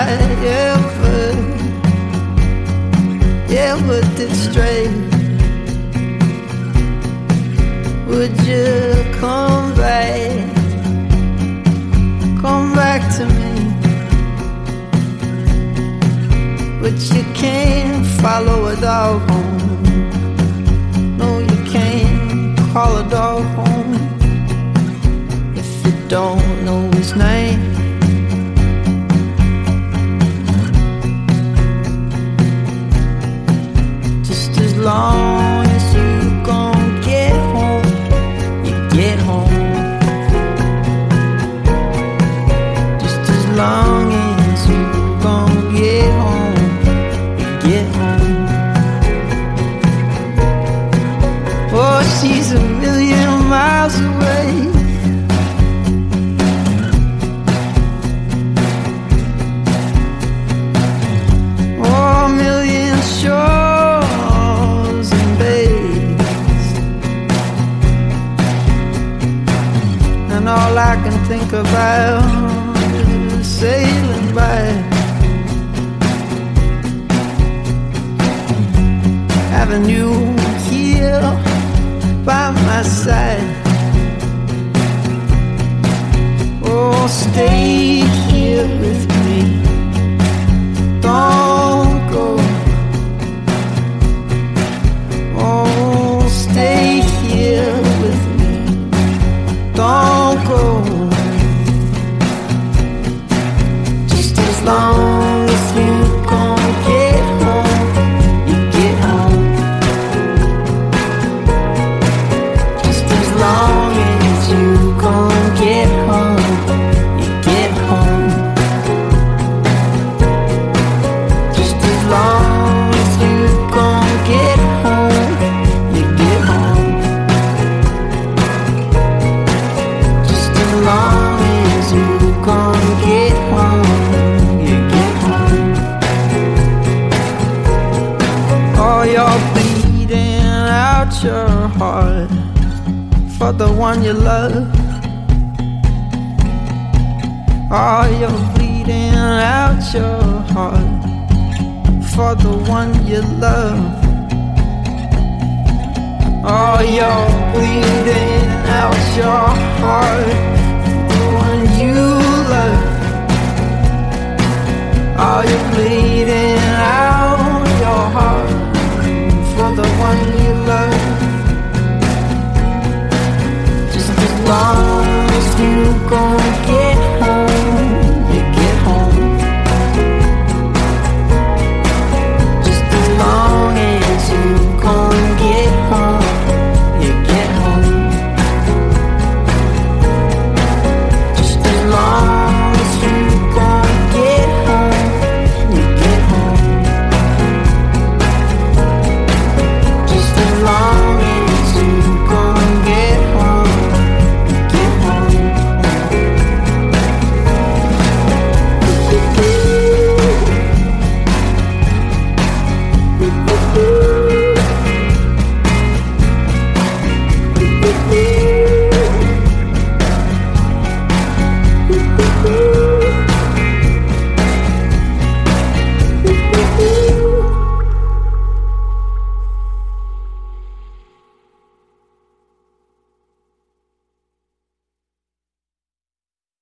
ever did stray, would you come back to me? But you can't follow a dog home. No, you can't call a dog home if you don't know his name. Just as long as you gon' get home, you get home. Just as long as you gon' get home, you get home. Oh, she's a million miles away. Oh, a million shores and bays, and all I can think about is sailing by, having you here by my side. Oh, stay here with me, don't go. Oh, stay here with me, don't go. Just as long as you gon' get home, you get home. Just as long as you gon' get home, you get home. Just as long as you gon' get home, you get home. Just as long as you gon' get home, you get home. Oh, you're bleeding out your heart for the one you love. Oh, you're bleeding out your heart for the one you love. Oh, you're bleeding out